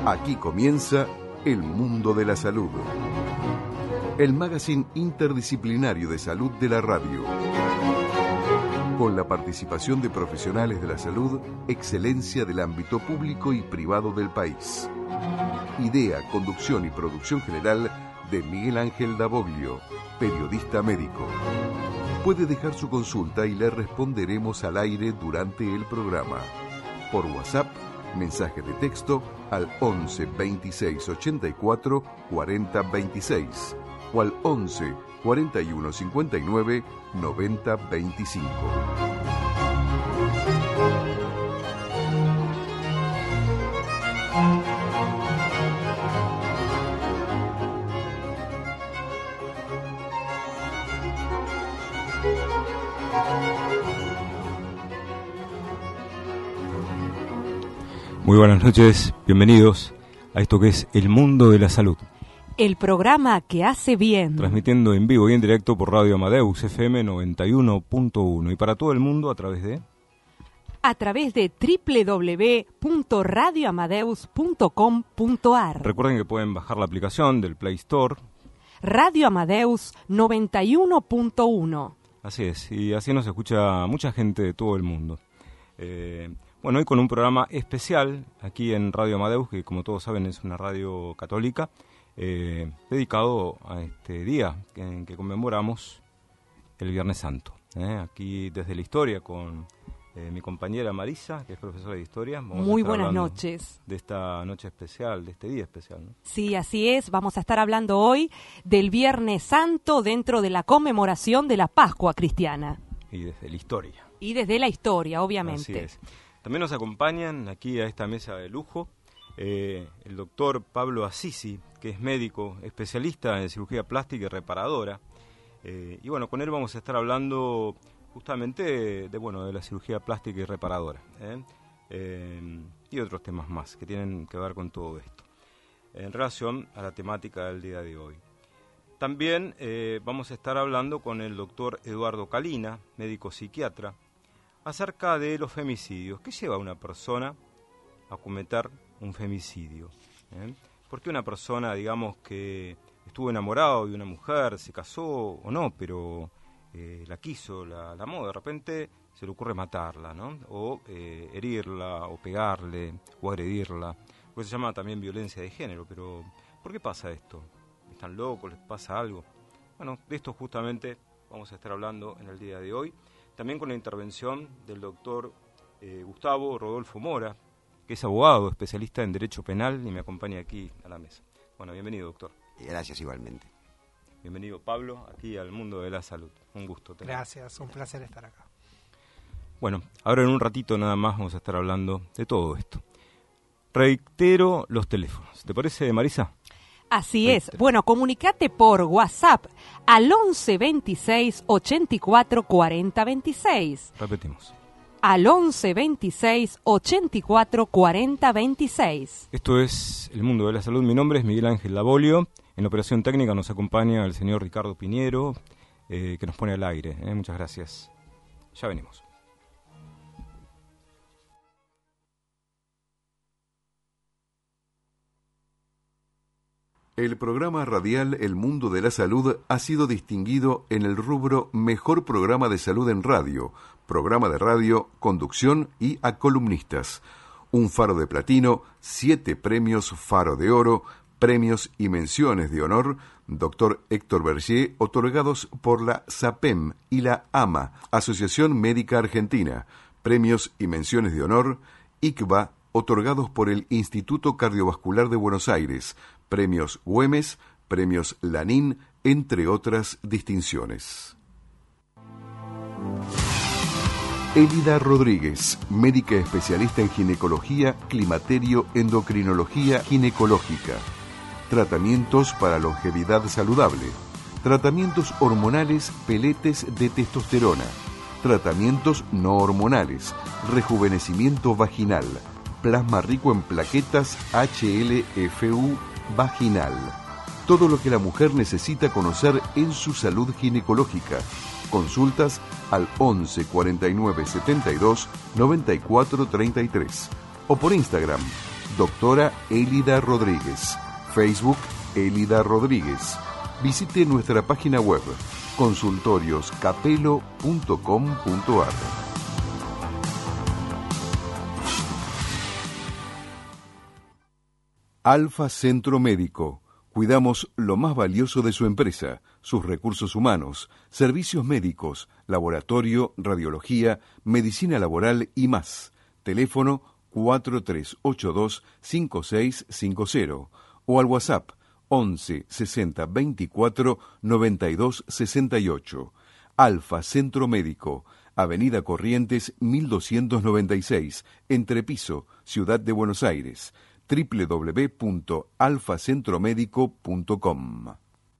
Aquí comienza El Mundo de la Salud, el magazine interdisciplinario de salud de la radio. Con la participación de profesionales de la salud, excelencia del ámbito público y privado del país. Idea, conducción y producción general de Miguel Ángel Davoglio, periodista médico. Puede dejar su consulta y le responderemos al aire durante el programa. Por WhatsApp, mensaje de texto al 11 26 84 40 26 o al 11 41 59 90 25. Muy buenas noches, bienvenidos a esto que es El Mundo de la Salud. El programa que hace bien. Transmitiendo en vivo y en directo por Radio Amadeus FM 91.1 y para todo el mundo a través de www.radioamadeus.com.ar. Recuerden que pueden bajar la aplicación del Play Store. Radio Amadeus 91.1. Así es, y así nos escucha mucha gente de todo el mundo. Bueno, hoy con un programa especial aquí en Radio Amadeus, que como todos saben es una radio católica, dedicado a este día en que conmemoramos el Viernes Santo. Aquí desde la historia con mi compañera Marisa, que es profesora de historia. Muy buenas noches. De esta noche especial, de este día especial, ¿no? Sí, así es. Vamos a estar hablando hoy del Viernes Santo dentro de la conmemoración de la Pascua cristiana. Y desde la historia. Y desde la historia, obviamente. Así es. También nos acompañan aquí a esta mesa de lujo el doctor Pablo Assisi, que es médico especialista en cirugía plástica y reparadora. Y bueno, con él vamos a estar hablando justamente de la cirugía plástica y reparadora. Y otros temas más que tienen que ver con todo esto, en relación a la temática del día de hoy. También vamos a estar hablando con el doctor Eduardo Calina, médico psiquiatra, acerca de los femicidios. ¿Qué lleva a una persona a cometer un femicidio? ¿Por qué una persona, digamos, que estuvo enamorado de una mujer, se casó o no, pero la quiso, la amó, de repente se le ocurre matarla, ¿no? O herirla, o pegarle, o agredirla? Pues se llama también violencia de género, pero ¿por qué pasa esto? ¿Están locos? ¿Les pasa algo? Bueno, de esto justamente vamos a estar hablando en el día de hoy. También con la intervención del doctor Gustavo Rodolfo Mora, que es abogado, especialista en Derecho Penal y me acompaña aquí a la mesa. Bueno, bienvenido, doctor. Gracias, igualmente. Bienvenido, Pablo, aquí al Mundo de la Salud. Un gusto tener. Gracias, un placer estar acá. Bueno, ahora en un ratito nada más vamos a estar hablando de todo esto. Reitero los teléfonos. ¿Te parece, Marisa? Así es. Bueno, comunicate por WhatsApp al 11 26 84 40 26. Repetimos. Al 11 26 84 40 26. Esto es El Mundo de la Salud. Mi nombre es Miguel Ángel Davoglio. En la operación técnica nos acompaña el señor Ricardo Piñero, que nos pone al aire. Muchas gracias. Ya venimos. El programa radial El Mundo de la Salud ha sido distinguido en el rubro Mejor Programa de Salud en Radio, programa de radio, conducción y a columnistas. Un Faro de Platino, 7 premios Faro de Oro, premios y menciones de honor, Dr. Héctor Bergier, otorgados por la SAPEM y la AMA, Asociación Médica Argentina, premios y menciones de honor, ICVA, otorgados por el Instituto Cardiovascular de Buenos Aires, premios Güemes, premios Lanín, entre otras distinciones. Elida Rodríguez, médica especialista en ginecología, climaterio, endocrinología ginecológica. Tratamientos para longevidad saludable. Tratamientos hormonales, peletes de testosterona. Tratamientos no hormonales. Rejuvenecimiento vaginal. Plasma rico en plaquetas HLFU vaginal. Todo lo que la mujer necesita conocer en su salud ginecológica. Consultas al 11 49 72 94 33 o por Instagram Doctora Elida Rodríguez. Facebook Elida Rodríguez. Visite nuestra página web consultorioscapelo.com.ar. Alfa Centro Médico. Cuidamos lo más valioso de su empresa, sus recursos humanos, servicios médicos, laboratorio, radiología, medicina laboral y más. Teléfono 4382-5650 o al WhatsApp 11 60 24 92 68. Alfa Centro Médico, Avenida Corrientes 1296, Entrepiso, Ciudad de Buenos Aires. www.alfacentromedico.com.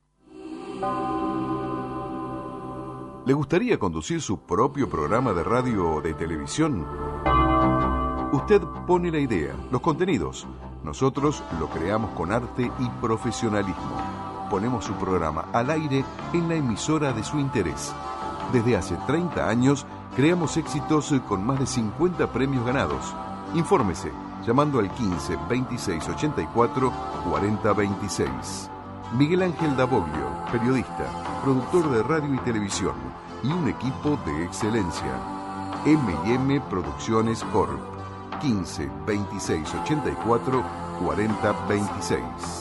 ¿Le gustaría conducir su propio programa de radio o de televisión? Usted pone la idea, los contenidos. Nosotros lo creamos con arte y profesionalismo. Ponemos su programa al aire en la emisora de su interés. Desde hace 30 años creamos éxitos con más de 50 premios ganados. Infórmese llamando al 15 26 84 40 26. Miguel Ángel Daboglio, periodista, productor de radio y televisión y un equipo de excelencia. M&M Producciones Corp. 15 26 84 40 26.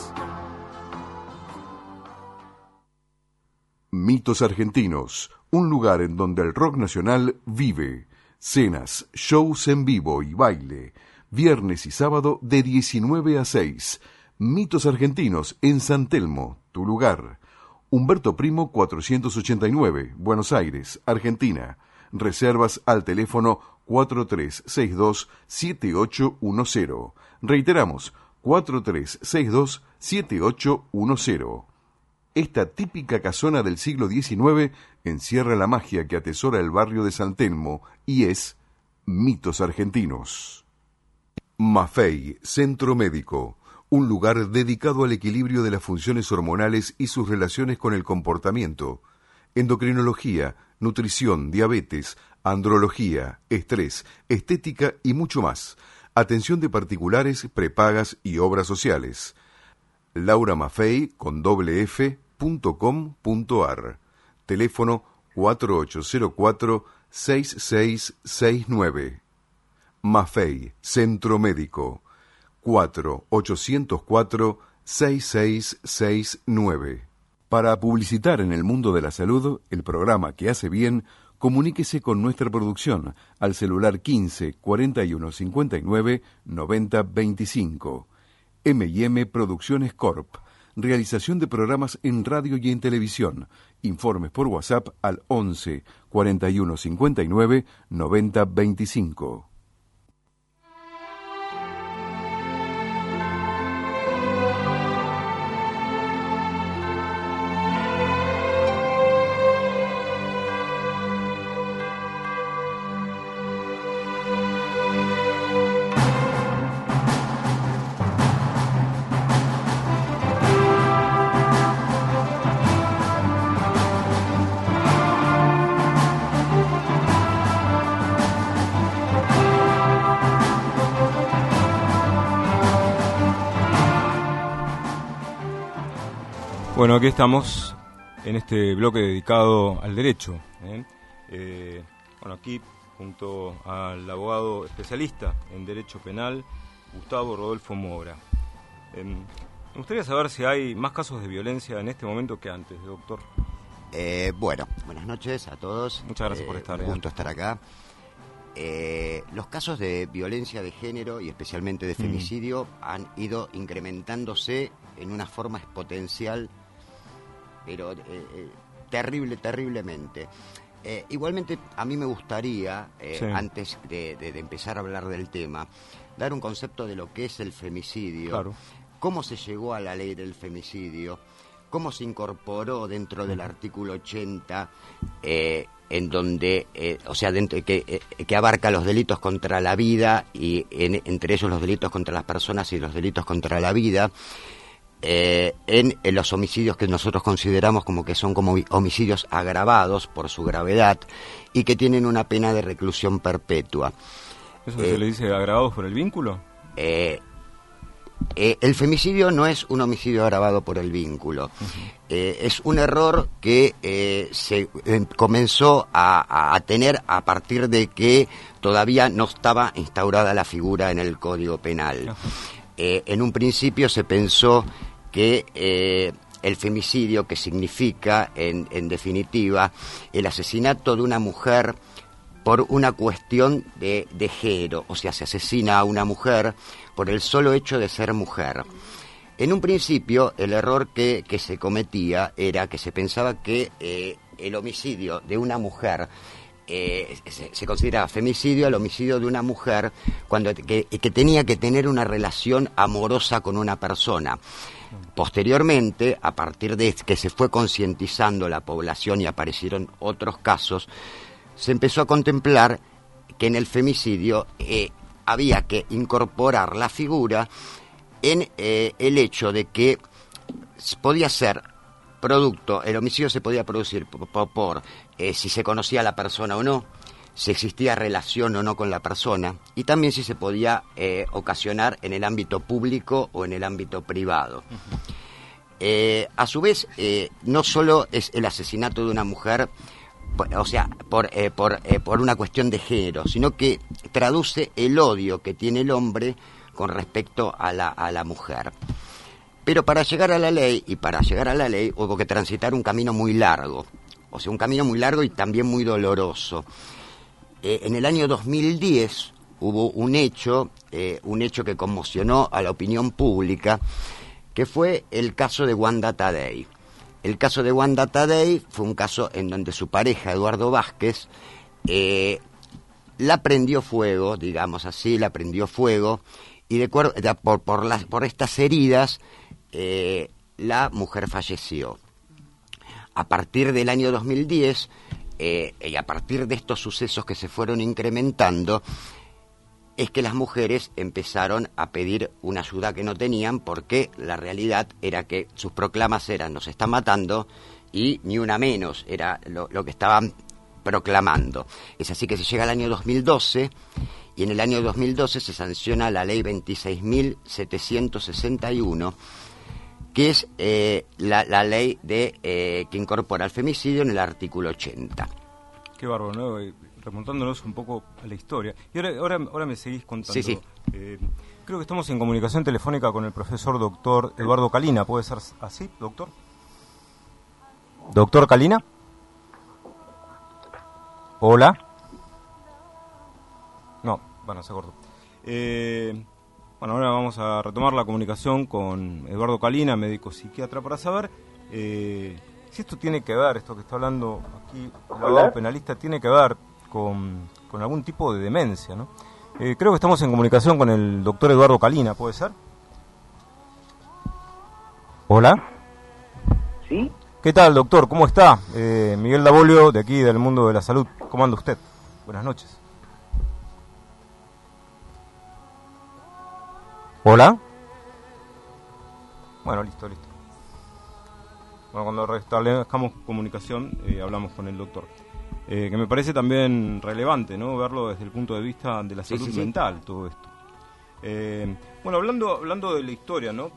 Mitos Argentinos, un lugar en donde el rock nacional vive. Cenas, shows en vivo y baile. Viernes y sábado de 19 a 6. Mitos Argentinos en San Telmo, tu lugar. Humberto Primo 489, Buenos Aires, Argentina. Reservas al teléfono 4362-7810. Reiteramos, 4362-7810. Esta típica casona del siglo XIX encierra la magia que atesora el barrio de San Telmo y es Mitos Argentinos. Maffei, Centro Médico, un lugar dedicado al equilibrio de las funciones hormonales y sus relaciones con el comportamiento. Endocrinología, nutrición, diabetes, andrología, estrés, estética y mucho más. Atención de particulares, prepagas y obras sociales. lauramafei.com.ar. Teléfono 4804-6669. Maffei, Centro Médico. 4804-6669. Para publicitar en el mundo de la salud, el programa que hace bien, comuníquese con nuestra producción al celular 15 41 59 90 25. M&M Producciones Corp. Realización de programas en radio y en televisión. Informes por WhatsApp al 11 41 59 90 25. Bueno, aquí estamos en este bloque dedicado al derecho. Bueno, aquí junto al abogado especialista en Derecho Penal, Gustavo Rodolfo Mora. Me gustaría saber si hay más casos de violencia en este momento que antes, doctor. Bueno, buenas noches a todos. Muchas gracias por estar. Un gusto estar acá. Los casos de violencia de género y especialmente de femicidio han ido incrementándose en una forma exponencial, pero terriblemente. Igualmente, a mí me gustaría, antes de empezar a hablar del tema, dar un concepto de lo que es el femicidio, claro. Cómo se llegó a la ley del femicidio, cómo se incorporó dentro del artículo 80, en donde, que abarca los delitos contra la vida y entre ellos los delitos contra las personas y los delitos contra la vida, en los homicidios que nosotros consideramos como que son como homicidios agravados por su gravedad y que tienen una pena de reclusión perpetua. ¿Eso se le dice agravados por el vínculo? el femicidio no es un homicidio agravado por el vínculo. Es un error que se comenzó a tener a partir de que todavía no estaba instaurada la figura en el Código Penal. En un principio se pensó que el femicidio, que significa, en definitiva, el asesinato de una mujer por una cuestión de género, o sea, se asesina a una mujer por el solo hecho de ser mujer. En un principio, el error que se cometía era que se pensaba que el homicidio de una mujer se consideraba femicidio al homicidio de una mujer que tenía que tener una relación amorosa con una persona. Posteriormente, a partir de que se fue concientizando la población y aparecieron otros casos, se empezó a contemplar que en el femicidio había que incorporar la figura en el hecho de que podía ser producto, el homicidio se podía producir por si se conocía a la persona o no, si existía relación o no con la persona, y también si se podía ocasionar en el ámbito público o en el ámbito privado. A su vez, no solo es el asesinato de una mujer, o sea, por una cuestión de género, sino que traduce el odio que tiene el hombre con respecto a la mujer. Pero para llegar a la ley, hubo que transitar un camino muy largo, o sea, un camino muy largo y también muy doloroso. En el año 2010 hubo un hecho que conmocionó a la opinión pública, que fue el caso de Wanda Tadei. El caso de Wanda Tadei fue un caso en donde su pareja, Eduardo Vázquez, la prendió fuego, digamos así, y por estas heridas, la mujer falleció. A partir del año 2010, y a partir de estos sucesos que se fueron incrementando, es que las mujeres empezaron a pedir una ayuda que no tenían, porque la realidad era que sus proclamas eran: nos están matando, y ni una menos era lo que estaban proclamando. Es así que se llega al año 2012, y en el año 2012 se sanciona la ley 26.761, que es la ley que incorpora el femicidio en el artículo 80. Qué bárbaro, ¿no? Remontándonos un poco a la historia. Y ahora me seguís contando. Sí. Creo que estamos en comunicación telefónica con el profesor doctor Eduardo Calina. ¿Puede ser así, doctor? ¿Doctor Calina? Hola. No, bueno, se cortó. Bueno, ahora vamos a retomar la comunicación con Eduardo Calina, médico psiquiatra, para saber si esto tiene que ver, esto que está hablando aquí el abogado penalista, tiene que ver con algún tipo de demencia, ¿no? Creo que estamos en comunicación con el doctor Eduardo Calina, ¿puede ser? Hola. ¿Sí? ¿Qué tal, doctor? ¿Cómo está? Miguel Davolio, de aquí, del Mundo de la Salud. ¿Cómo anda usted? Buenas noches. ¿Hola? Bueno, listo. Bueno, cuando restablezcamos comunicación, hablamos con el doctor. Que me parece también relevante, ¿no? Verlo desde el punto de vista de la salud mental, todo esto. Bueno, hablando de la historia, ¿no?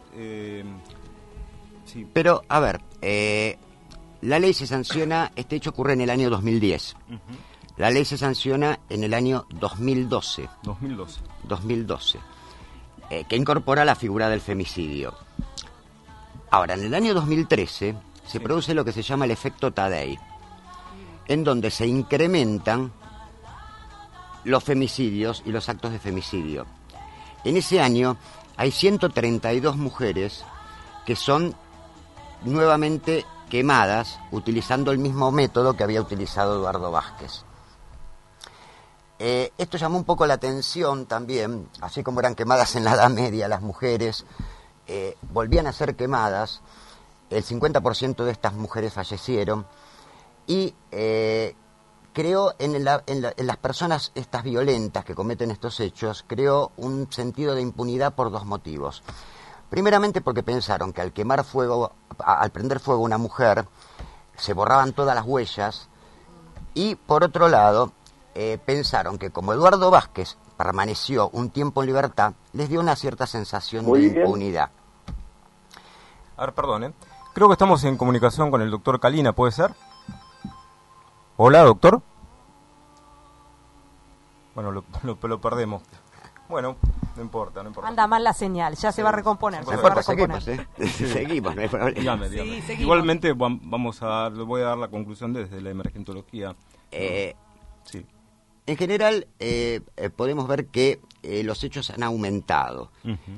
Sí. Pero, a ver, la ley se sanciona, este hecho ocurre en el año 2010. Uh-huh. La ley se sanciona en el año 2012. 2012. Que incorpora la figura del femicidio. Ahora, en el año 2013 se produce lo que se llama el efecto Tadei, en donde se incrementan los femicidios y los actos de femicidio. En ese año hay 132 mujeres que son nuevamente quemadas utilizando el mismo método que había utilizado Eduardo Vázquez. Esto llamó un poco la atención también, así como eran quemadas en la Edad Media las mujeres, volvían a ser quemadas, el 50% de estas mujeres fallecieron, y creó en las personas estas violentas que cometen estos hechos, creó un sentido de impunidad por dos motivos. Primeramente porque pensaron que al prender fuego a una mujer, se borraban todas las huellas, y por otro lado, pensaron que como Eduardo Vázquez permaneció un tiempo en libertad, les dio una cierta sensación Muy de bien. impunidad. A ver, perdón, creo que estamos en comunicación con el doctor Calina, ¿puede ser? Hola, doctor. Bueno, lo perdemos. Bueno, no importa. Anda mal la señal, ya se va a recomponer. No se importa, va a recomponer. Seguimos, no hay problema. Dígame. Sí, seguimos. Igualmente le voy a dar la conclusión desde la emergentología. Sí. En general, podemos ver que los hechos han aumentado,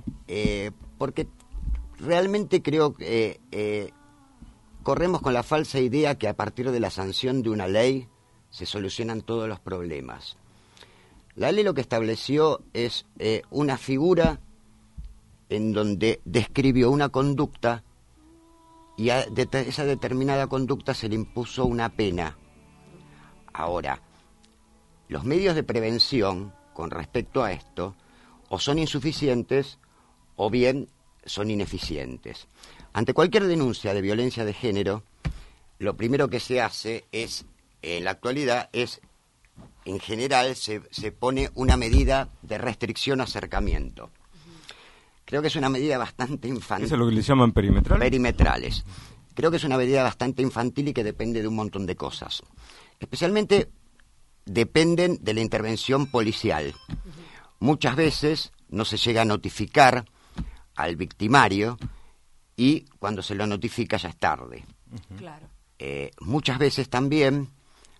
porque realmente creo que corremos con la falsa idea que a partir de la sanción de una ley se solucionan todos los problemas. La ley lo que estableció es una figura en donde describió una conducta y a esa determinada conducta se le impuso una pena. Ahora, los medios de prevención con respecto a esto o son insuficientes o bien son ineficientes. Ante cualquier denuncia de violencia de género, lo primero que se hace es, en la actualidad, en general, se pone una medida de restricción o acercamiento. Creo que es una medida bastante infantil. ¿Eso es lo que le llaman perimetral? Perimetrales. Creo que es una medida bastante infantil y que depende de un montón de cosas. Especialmente dependen de la intervención policial. Muchas veces no se llega a notificar al victimario y cuando se lo notifica ya es tarde. Claro. Muchas veces también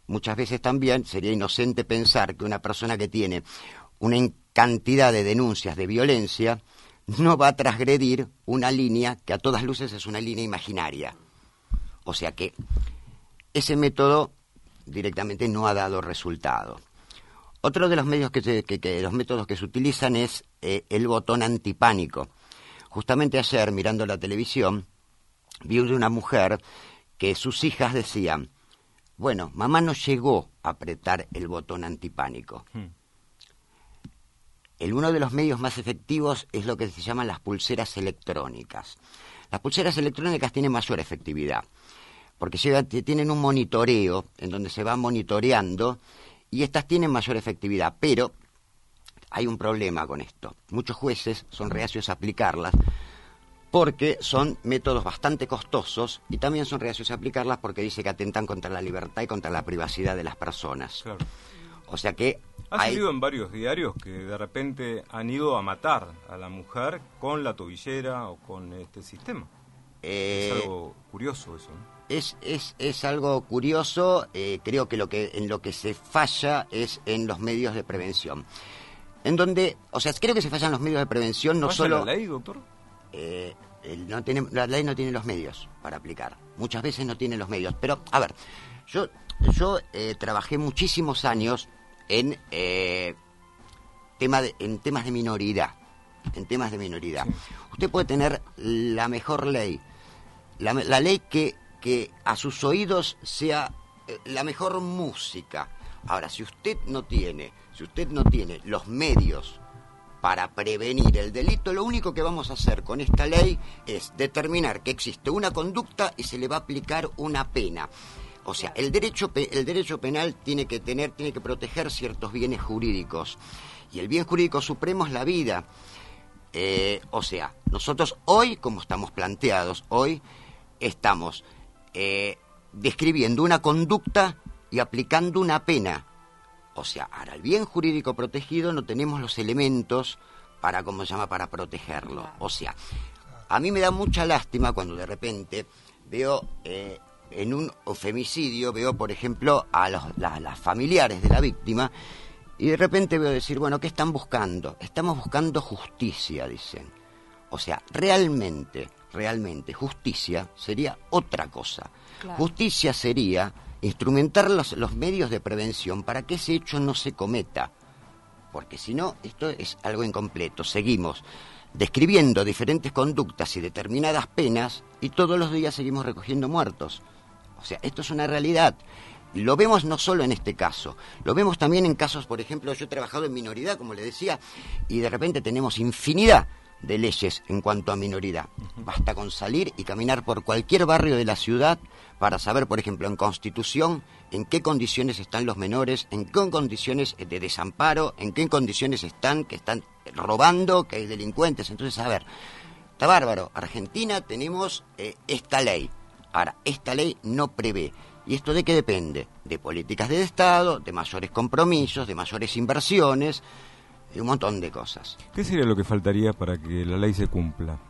sería inocente pensar que una persona que tiene una cantidad de denuncias de violencia no va a transgredir una línea que a todas luces es una línea imaginaria. O sea que ese método directamente no ha dado resultado. Otro de los medios los métodos que se utilizan es el botón antipánico. Justamente ayer, mirando la televisión, vi de una mujer que sus hijas decían: bueno, mamá no llegó a apretar el botón antipánico. Uno de los medios más efectivos es lo que se llaman las pulseras electrónicas. Las pulseras electrónicas tienen mayor efectividad, porque tienen un monitoreo en donde se va monitoreando y estas tienen mayor efectividad, pero hay un problema con esto. Muchos jueces son reacios a aplicarlas porque son métodos bastante costosos y también son reacios a aplicarlas porque dice que atentan contra la libertad y contra la privacidad de las personas. Claro. O sea que Ha salido en varios diarios que de repente han ido a matar a la mujer con la tobillera o con este sistema. Es algo curioso eso, ¿no? Es algo curioso. Creo que en lo que se falla es en los medios de prevención. En donde, o sea, creo que se fallan los medios de prevención, no solo... ¿La ley, doctor? La ley no tiene los medios para aplicar. Muchas veces no tiene los medios. Pero, a ver, yo trabajé muchísimos años en temas de minoridad. En temas de minoridad. Sí. Usted puede tener la mejor ley, la ley que a sus oídos sea la mejor música. Ahora, si usted no tiene los medios para prevenir el delito, lo único que vamos a hacer con esta ley es determinar que existe una conducta y se le va a aplicar una pena. O sea, el derecho penal tiene que proteger ciertos bienes jurídicos. Y el bien jurídico supremo es la vida. O sea, nosotros hoy, como estamos planteados, hoy estamos describiendo una conducta y aplicando una pena. O sea, ahora el bien jurídico protegido no tenemos los elementos para protegerlo. O sea, a mí me da mucha lástima cuando de repente veo en un femicidio, veo por ejemplo a las familiares de la víctima y de repente veo decir, bueno, ¿qué están buscando? Estamos buscando justicia, dicen. O sea, realmente justicia sería otra cosa. Claro. Justicia sería instrumentar los medios de prevención para que ese hecho no se cometa. Porque si no, esto es algo incompleto. Seguimos describiendo diferentes conductas y determinadas penas y todos los días seguimos recogiendo muertos. O sea, esto es una realidad. Lo vemos no solo en este caso, lo vemos también en casos, por ejemplo, yo he trabajado en minoridad, como le decía, y de repente tenemos infinidad de leyes en cuanto a minoridad. Basta con salir y caminar por cualquier barrio de la ciudad para saber, por ejemplo, en Constitución, en qué condiciones están los menores, en qué condiciones de desamparo, en qué condiciones están, que están robando, que hay delincuentes. Entonces, a ver, está bárbaro. Argentina tenemos esta ley. Ahora, esta ley no prevé. ¿Y esto de qué depende? De políticas de Estado, de mayores compromisos, de mayores inversiones, de un montón de cosas. ¿Qué sería lo que faltaría para que la ley se cumpla?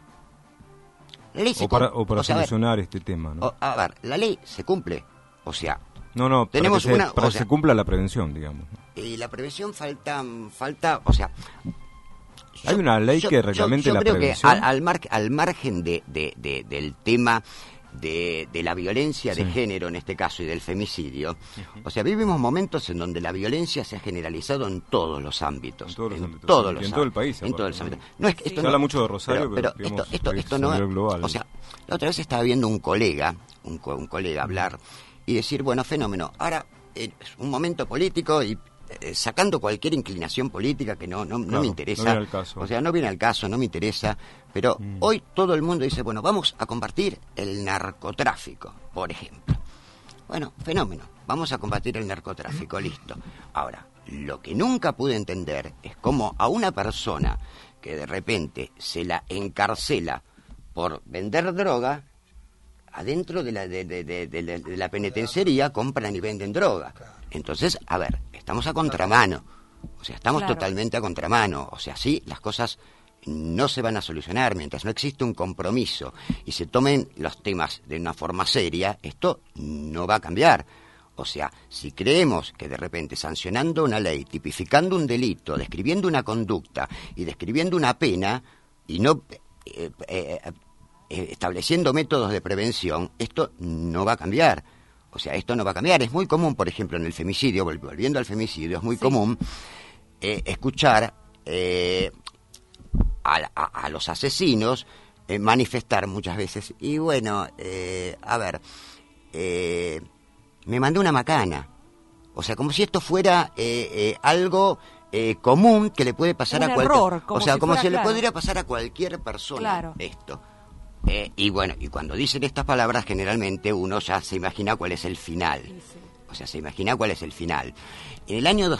La ley o para solucionar este tema, ¿no? A ver, la ley se cumple. O sea, no, tenemos para que se cumpla la prevención, digamos. Y la prevención falta, o sea... ¿Hay una ley que reglamente la prevención? Yo creo que al margen del tema de la violencia de género, en este caso, y del femicidio, o sea, vivimos momentos en donde la violencia se ha generalizado en todos los ámbitos. En todo el país. En todos los ámbitos. No es que esto se habla mucho de Rosario, pero esto no es global. O sea, la otra vez estaba viendo un colega hablar y decir, bueno, fenómeno, ahora es un momento político y sacando cualquier inclinación política que no me interesa, no viene al caso. O sea, no viene al caso, no me interesa, pero hoy todo el mundo dice, bueno, vamos a combatir el narcotráfico, por ejemplo. Bueno, fenómeno, vamos a combatir el narcotráfico, listo. Ahora, lo que nunca pude entender es cómo a una persona que de repente se la encarcela por vender droga, adentro de la penitenciaría compran y venden droga. Entonces, a ver, estamos a contramano. O sea, estamos totalmente a contramano. O sea, sí, las cosas no se van a solucionar mientras no existe un compromiso y se tomen los temas de una forma seria. Esto no va a cambiar. O sea, si creemos que de repente sancionando una ley, tipificando un delito, describiendo una conducta y describiendo una pena y no estableciendo métodos de prevención, esto no va a cambiar. O sea, esto no va a cambiar. Es muy común, por ejemplo, en el femicidio, volviendo al femicidio, es muy común escuchar a los asesinos manifestar muchas veces. Y bueno, me mandé una macana. O sea, como si esto fuera algo común que le puede pasar a cualquier... O sea, como si le podría pasar a cualquier persona esto. Y bueno, y cuando dicen estas palabras, generalmente uno ya se imagina cuál es el final. O sea, se imagina cuál es el final. En el año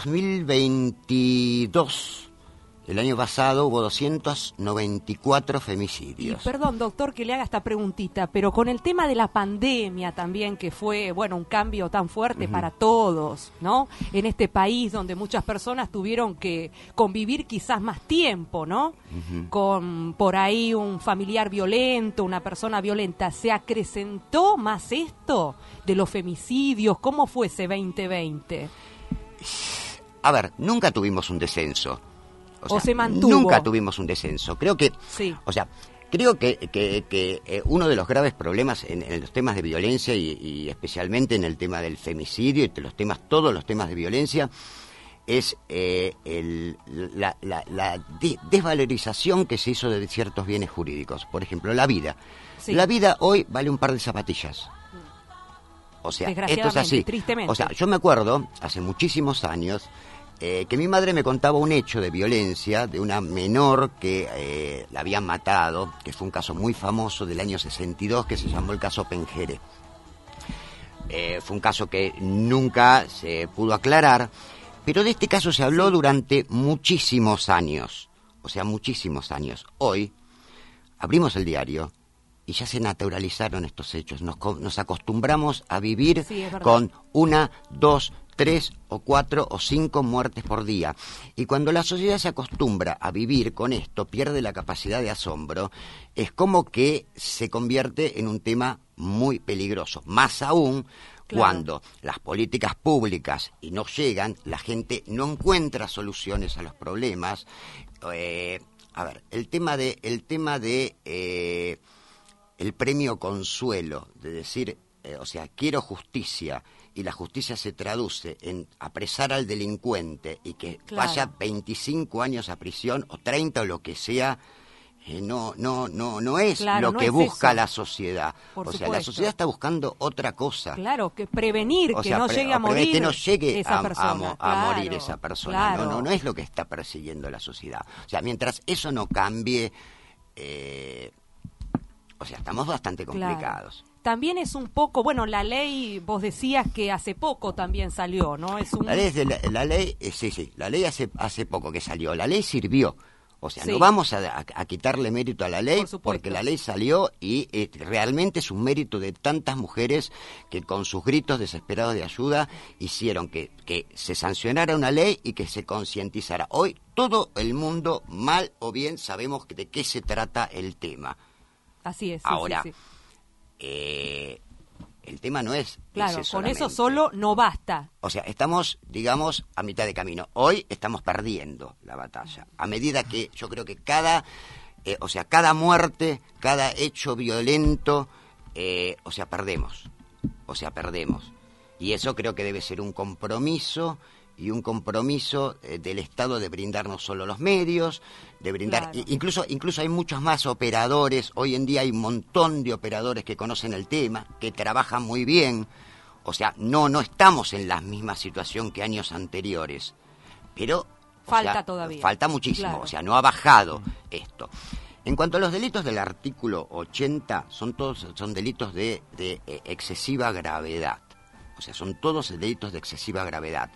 2022, el año pasado, hubo 294 femicidios. Y perdón, doctor, que le haga esta preguntita, pero con el tema de la pandemia también, que fue, bueno, un cambio tan fuerte para todos, ¿no? En este país donde muchas personas tuvieron que convivir quizás más tiempo, ¿no? Con por ahí un familiar violento, una persona violenta. ¿Se acrecentó más esto de los femicidios? ¿Cómo fue ese 2020? A ver, nunca tuvimos un descenso. O se mantuvo. Nunca tuvimos un descenso. Creo que, creo que uno de los graves problemas en los temas de violencia y especialmente en el tema del femicidio y todos los temas de violencia es la desvalorización que se hizo de ciertos bienes jurídicos. Por ejemplo, la vida. Sí. La vida hoy vale un par de zapatillas. O sea, esto es así. Tristemente. O sea, yo me acuerdo, hace muchísimos años, que mi madre me contaba un hecho de violencia de una menor que la habían matado, que fue un caso muy famoso del año 62, que se llamó el caso Pengere. Fue un caso que nunca se pudo aclarar, pero de este caso se habló durante muchísimos años. O sea, muchísimos años. Hoy abrimos el diario y ya se naturalizaron estos hechos. Nos acostumbramos a vivir con 1, 2, 3 o 4 o 5 muertes por día. Y cuando la sociedad se acostumbra a vivir con esto, pierde la capacidad de asombro, es como que se convierte en un tema muy peligroso. Más aún cuando las políticas públicas y no llegan, la gente no encuentra soluciones a los problemas. A ver, el tema de el premio consuelo, de decir, o sea, quiero justicia, y la justicia se traduce en apresar al delincuente y que vaya 25 años a prisión o 30 o lo que sea, no es lo que busca la sociedad. O sea, la sociedad está buscando otra cosa. Claro, que prevenir, que no llegue a morir que no llegue esa persona. a morir esa persona. No es lo que está persiguiendo la sociedad. O sea, mientras eso no cambie, o sea, estamos bastante complicados. Claro. También es un poco, bueno, la ley, vos decías que hace poco también salió, ¿no? Es un... La ley, sí, la ley hace poco que salió. La ley sirvió. O sea, sí. no vamos a quitarle mérito a la ley porque la ley salió y realmente es un mérito de tantas mujeres que con sus gritos desesperados de ayuda hicieron que se sancionara una ley y que se concientizara. Hoy todo el mundo, mal o bien, sabemos de qué se trata el tema. Así es. Ahora, sí. el tema no es claro, ese con solamente. eso solo no basta. O sea, estamos, digamos, a mitad de camino. Hoy estamos perdiendo la batalla. A medida que yo creo que cada muerte, cada hecho violento, perdemos. Y eso creo que debe ser un compromiso del Estado de brindar no solo los medios, de brindar, claro. incluso hay muchos más operadores. Hoy en día hay un montón de operadores que conocen el tema, que trabajan muy bien. O sea, no estamos en la misma situación que años anteriores, pero falta todavía. Falta muchísimo, claro. O sea, no ha bajado esto. En cuanto a los delitos del artículo 80, son delitos de excesiva gravedad. O sea, son todos delitos de excesiva gravedad.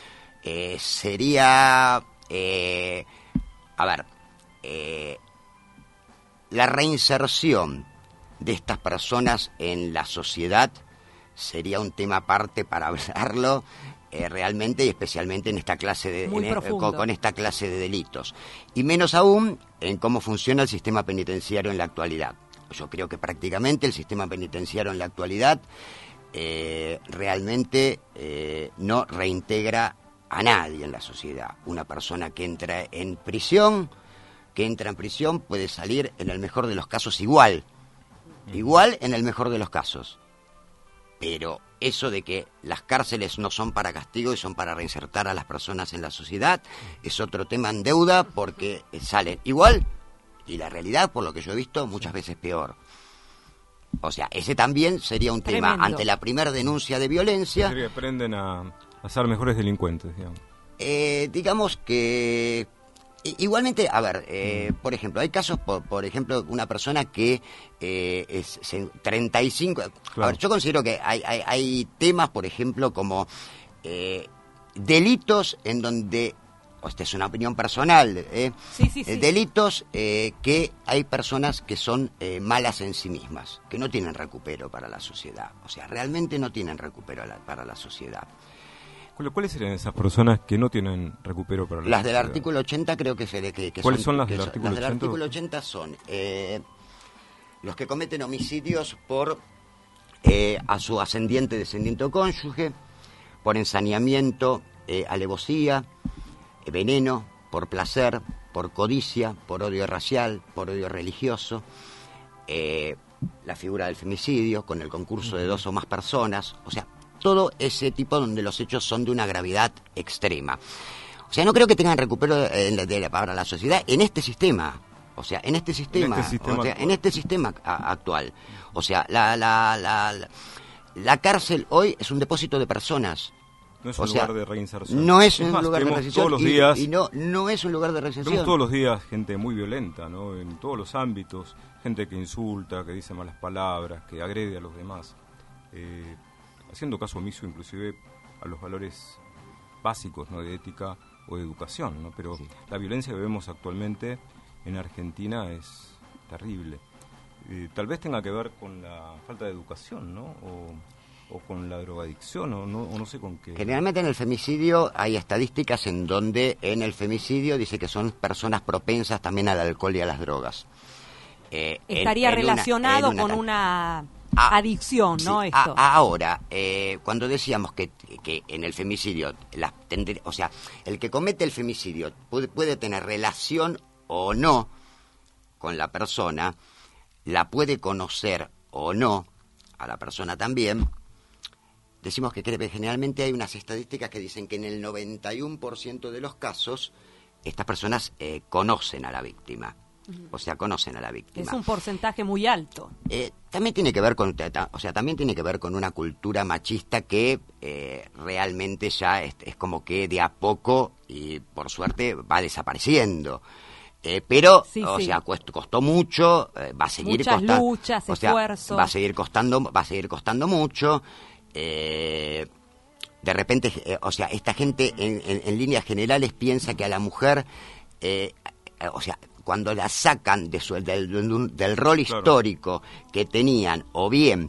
La reinserción de estas personas en la sociedad sería un tema aparte para hablarlo realmente y especialmente en esta clase con esta clase de delitos, y menos aún en cómo funciona el sistema penitenciario en la actualidad. Yo creo que prácticamente el sistema penitenciario en la actualidad realmente no reintegra a nadie en la sociedad. Una persona que entra en prisión puede salir en el mejor de los casos igual en el mejor de los casos. Pero eso de que las cárceles no son para castigo y son para reinsertar a las personas en la sociedad es otro tema en deuda, porque salen igual y la realidad, por lo que yo he visto, muchas veces peor. O sea, ese también sería un Tremendo. tema ante la primera denuncia de violencia. Que aprenden a ser mejores delincuentes, digamos. Digamos que igualmente, por ejemplo, hay casos, por ejemplo, una persona que es 35... Claro. A ver, yo considero que hay temas, por ejemplo, como delitos en donde... Esta es una opinión personal. Sí. Delitos que hay personas que son malas en sí mismas, que no tienen recupero para la sociedad. O sea, realmente no tienen recupero para la sociedad. ¿Cuáles serían esas personas que no tienen recupero para la Las sociedad? del artículo 80 creo que ¿Cuáles son las del artículo 80? Las del artículo 80 son los que cometen homicidios por a su ascendiente, descendiente o cónyuge, por ensañamiento, alevosía, veneno, por placer, por codicia, por odio racial, por odio religioso, la figura del femicidio con el concurso de 2 o más personas, o sea, todo ese tipo donde los hechos son de una gravedad extrema. O sea, no creo que tengan recupero para la sociedad en este sistema. O sea, en este sistema actual. O sea, la cárcel hoy es un depósito de personas. No es un lugar de reinserción. No es un lugar de reinserción. Todos los días, no es un lugar de reinserción. Vemos todos los días gente muy violenta, ¿no? En todos los ámbitos. Gente que insulta, que dice malas palabras, que agrede a los demás. Haciendo caso omiso inclusive a los valores básicos, ¿no? De ética o de educación, ¿no? Pero sí, la violencia que vemos actualmente en Argentina es terrible. Tal vez tenga que ver con la falta de educación, ¿no? O con la drogadicción, o no sé con qué. Generalmente en el femicidio hay estadísticas en donde en el femicidio dice que son personas propensas también al alcohol y a las drogas. Estaría relacionado con una adicción, ¿no? Sí, esto. Ahora, cuando decíamos que en el femicidio, o sea, el que comete el femicidio puede tener relación o no con la persona, la puede conocer o no a la persona también. Decimos que generalmente hay unas estadísticas que dicen que en el 91% de los casos estas personas conocen a la víctima. O sea, conocen a la víctima. Es un porcentaje muy alto. También tiene que ver con una cultura machista que realmente ya es como que de a poco y por suerte va desapareciendo. pero, Sí, o sí. sea, costó mucho, va a seguir Muchas costando. luchas, O sea, esfuerzos. va a seguir costando mucho. De repente, o sea, esta gente en líneas generales piensa que a la mujer, o sea, cuando la sacan del rol histórico que tenían, o bien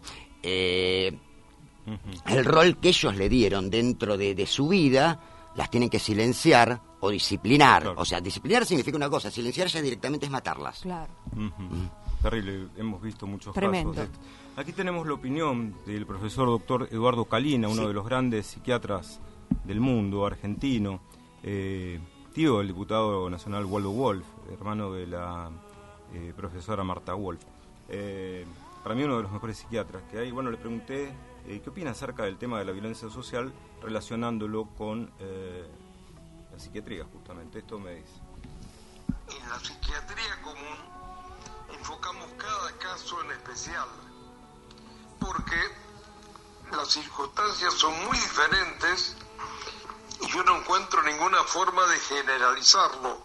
el rol que ellos le dieron dentro de su vida, las tienen que silenciar o disciplinar. Claro. O sea, disciplinar significa una cosa, silenciar ya directamente es matarlas. Claro. Terrible, hemos visto muchos Tremendo. casos de esto. Aquí tenemos la opinión del profesor doctor Eduardo Calina, uno de los grandes psiquiatras del mundo, argentino, tío del diputado nacional Waldo Wolf, hermano de la profesora Marta Wolf. Para mí uno de los mejores psiquiatras que hay. Bueno, le pregunté qué opina acerca del tema de la violencia social relacionándolo con la psiquiatría, justamente. Esto me dice. En la psiquiatría común enfocamos cada caso en especial, porque las circunstancias son muy diferentes y yo no encuentro ninguna forma de generalizarlo.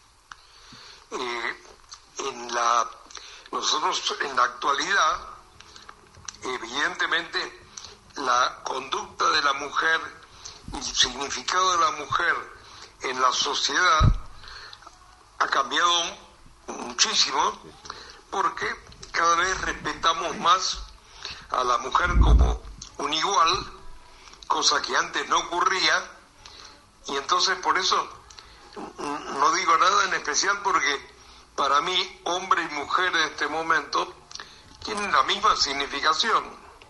Nosotros en la actualidad, evidentemente, la conducta de la mujer y el significado de la mujer en la sociedad ha cambiado muchísimo, porque cada vez respetamos más a la mujer como un igual, cosa que antes no ocurría, y entonces por eso no digo nada en especial, porque para mí hombre y mujer en este momento tienen la misma significación,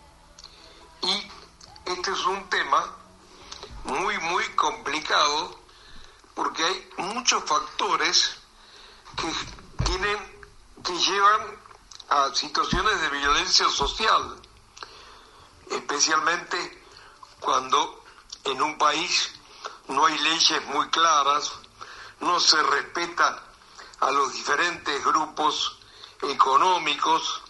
y este es un tema muy muy complicado, porque hay muchos factores que llevan a situaciones de violencia social, especialmente cuando en un país no hay leyes muy claras, no se respeta a los diferentes grupos económicos,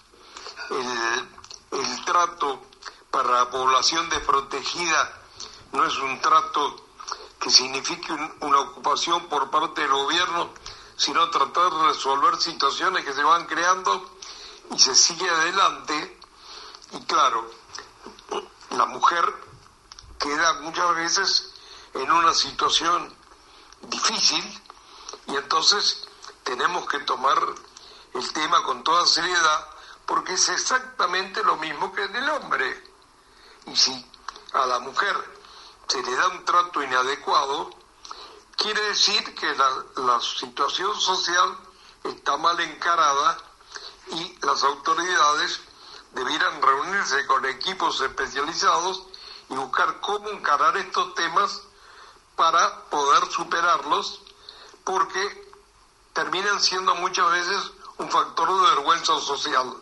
el trato para la población desprotegida no es un trato que signifique una ocupación por parte del gobierno, sino tratar de resolver situaciones que se van creando y se sigue adelante. Y claro, la mujer queda muchas veces en una situación difícil, y entonces tenemos que tomar el tema con toda seriedad, porque es exactamente lo mismo que en el hombre. Y si a la mujer se le da un trato inadecuado, quiere decir que la situación social está mal encarada, y las autoridades debieran reunirse con equipos especializados y buscar cómo encarar estos temas para poder superarlos, porque terminan siendo muchas veces un factor de vergüenza social.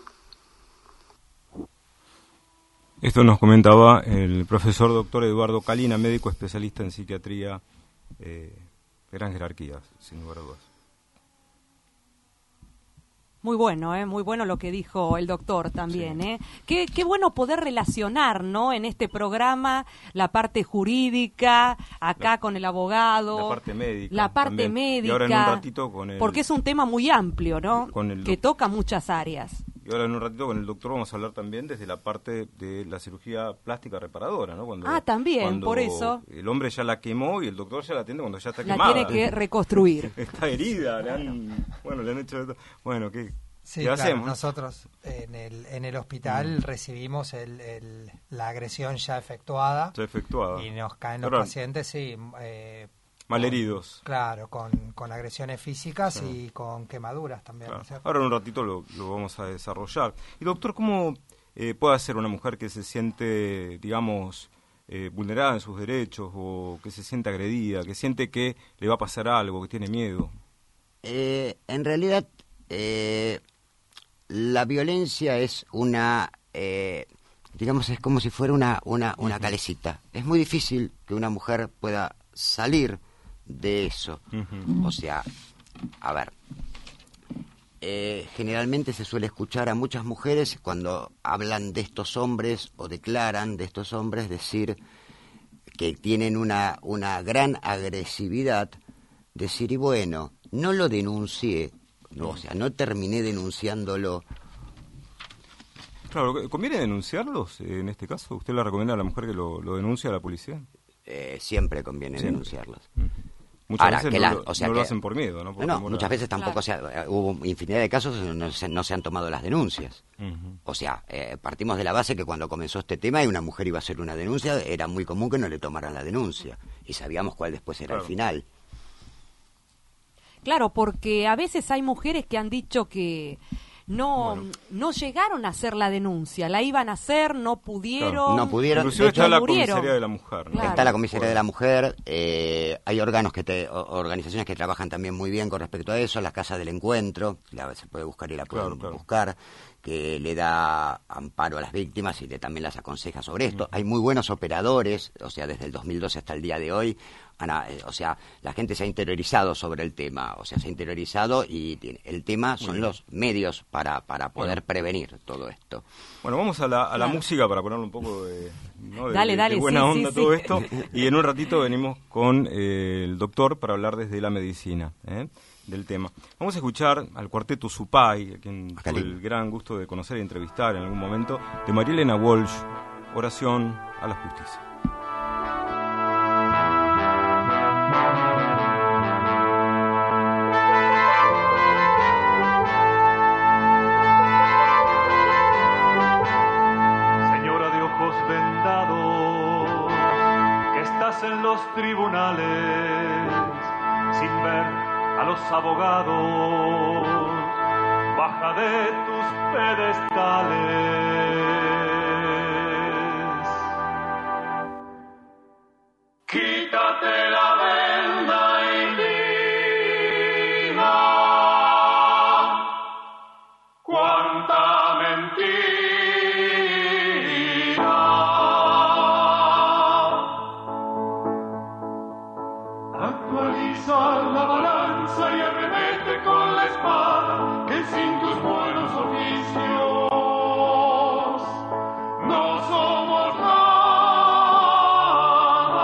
Esto nos comentaba el profesor doctor Eduardo Calina, médico especialista en psiquiatría, gran jerarquía, sin lugar a dudas. Muy bueno lo que dijo el doctor también, sí. Qué bueno poder relacionar, ¿no? En este programa la parte jurídica, acá con el abogado, la parte médica, y ahora en un ratito con el, porque es un tema muy amplio, ¿no? Que toca muchas áreas. Y ahora en un ratito con el doctor vamos a hablar también desde la parte de la cirugía plástica reparadora, ¿no? También, por eso. El hombre ya la quemó y el doctor ya la atiende cuando ya está la quemada. La tiene que reconstruir. Está herida, le han hecho esto. Bueno, ¿qué claro, hacemos? Nosotros en el hospital recibimos la agresión ya efectuada. Y nos caen los pacientes, malheridos. Claro, con agresiones físicas y con quemaduras también. Claro. Ahora en un ratito lo vamos a desarrollar. Y doctor, ¿cómo puede hacer una mujer que se siente, digamos, vulnerada en sus derechos, o que se siente agredida, que siente que le va a pasar algo, que tiene miedo? En realidad, la violencia es digamos, es como si fuera una calecita. Es muy difícil que una mujer pueda salir de eso. O sea, a ver, generalmente se suele escuchar a muchas mujeres cuando hablan de estos hombres o declaran de estos hombres decir que tienen una gran agresividad, decir, y bueno, no lo denuncié, no, o sea, no terminé denunciándolo. Claro, ¿conviene denunciarlos en este caso? ¿Usted le recomienda a la mujer que lo denuncie a la policía? Siempre conviene denunciarlos. Muchas veces no lo hacen por miedo, ¿no? No, muchas veces tampoco, hubo infinidad de casos donde no se han tomado las denuncias. O sea, partimos de la base que cuando comenzó este tema y una mujer iba a hacer una denuncia, era muy común que no le tomaran la denuncia. Y sabíamos cuál después era el final. Claro, porque a veces hay mujeres que han dicho que no llegaron a hacer la denuncia, la iban a hacer, no pudieron. Claro, no pudieron. Inclusive está la comisaría de la mujer, ¿no? Claro. Está la comisaría de la mujer, hay organizaciones que trabajan también muy bien con respecto a eso, la Casa del Encuentro, se puede buscar y la pueden buscar, que le da amparo a las víctimas y también las aconseja sobre esto. Hay muy buenos operadores, o sea, desde el 2012 hasta el día de hoy, o sea, la gente se ha interiorizado sobre el tema, o sea, se ha interiorizado y el tema son los medios para poder prevenir todo esto. Bueno, vamos a la música para ponerle un poco de buena sí, onda todo esto, y en un ratito venimos con el doctor para hablar desde la medicina, del tema. Vamos a escuchar al cuarteto Supay, a quien tuve el gran gusto de conocer e entrevistar en algún momento, de María Elena Walsh, Oración a la Justicia. Señora de ojos vendados, que estás en los tribunales sin ver a los abogados, baja de tus pedestales. Quítate la venda y mira cuánta mentira. Actualiza la balanza y arremete con la espada, que sin tus buenos oficios no somos nada.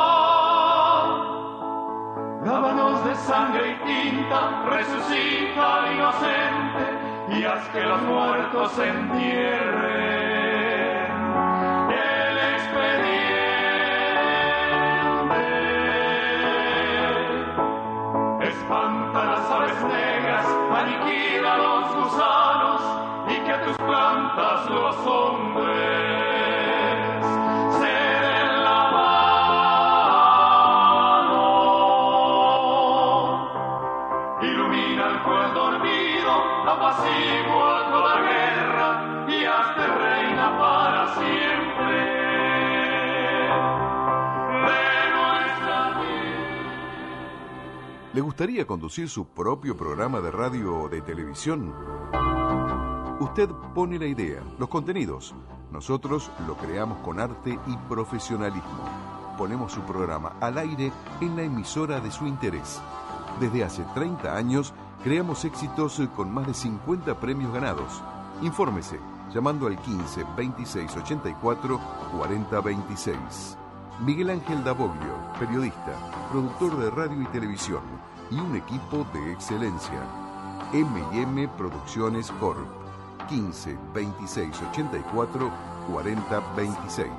Lávanos de sangre y tinta, resucita inocente, y haz que los muertos se entierren. El expediente espanta las aves negras, aniquila los gusanos, y que a tus plantas los hombres se den la mano. Ilumina el pueblo dormido, apacigua toda guerra, y hazte reina para siempre de nuestra vida. ¿Le gustaría conducir su propio programa de radio o de televisión? Usted pone la idea, los contenidos. Nosotros lo creamos con arte y profesionalismo. Ponemos su programa al aire en la emisora de su interés. Desde hace 30 años creamos éxitos con más de 50 premios ganados. Infórmese llamando al 15 26 84 40 26. Miguel Ángel Daboglio, periodista, productor de radio y televisión y un equipo de excelencia. M&M Producciones Corp. 15 26 84 40 26.